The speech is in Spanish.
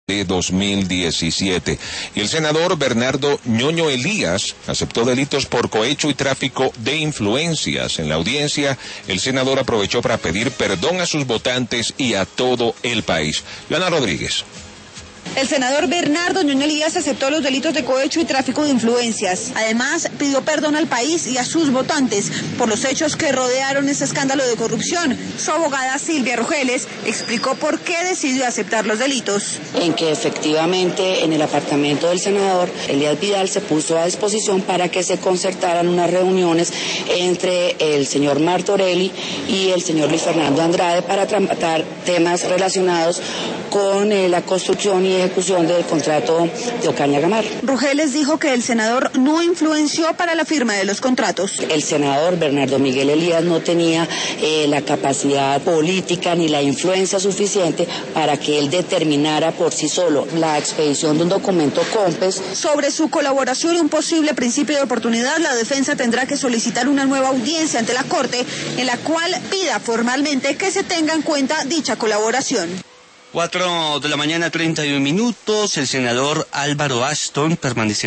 de 2017. Y el senador Bernardo Ñoño Elías aceptó delitos por cohecho y tráfico de influencias. En la audiencia, el senador aprovechó para pedir perdón a sus votantes y a todo el país. Joana Rodríguez. El senador Bernardo Ñoño Elías aceptó los delitos de cohecho y tráfico de influencias. Además, pidió perdón al país y a sus votantes por los hechos que rodearon ese escándalo de corrupción. Su abogada Silvia Rogeles explicó por qué decidió aceptar los delitos. En que efectivamente en el apartamento del senador Elías Vidal se puso a disposición para que se concertaran unas reuniones entre el señor Martorelli y el señor Luis Fernando Andrade para tratar temas relacionados con la construcción y ejecución del contrato de Ocaña Gamar. Rogeles dijo que el senador no influenció para la firma de los contratos. El senador Bernardo Miguel Elías no tenía la capacidad política ni la influencia suficiente para que él determinara por sí solo la expedición de un documento COMPES. Sobre su colaboración y un posible principio de oportunidad, la defensa tendrá que solicitar una nueva audiencia ante la Corte en la cual pida formalmente que se tenga en cuenta dicha colaboración. 4 de la mañana, 31 minutos, el senador Álvaro Ashton permaneció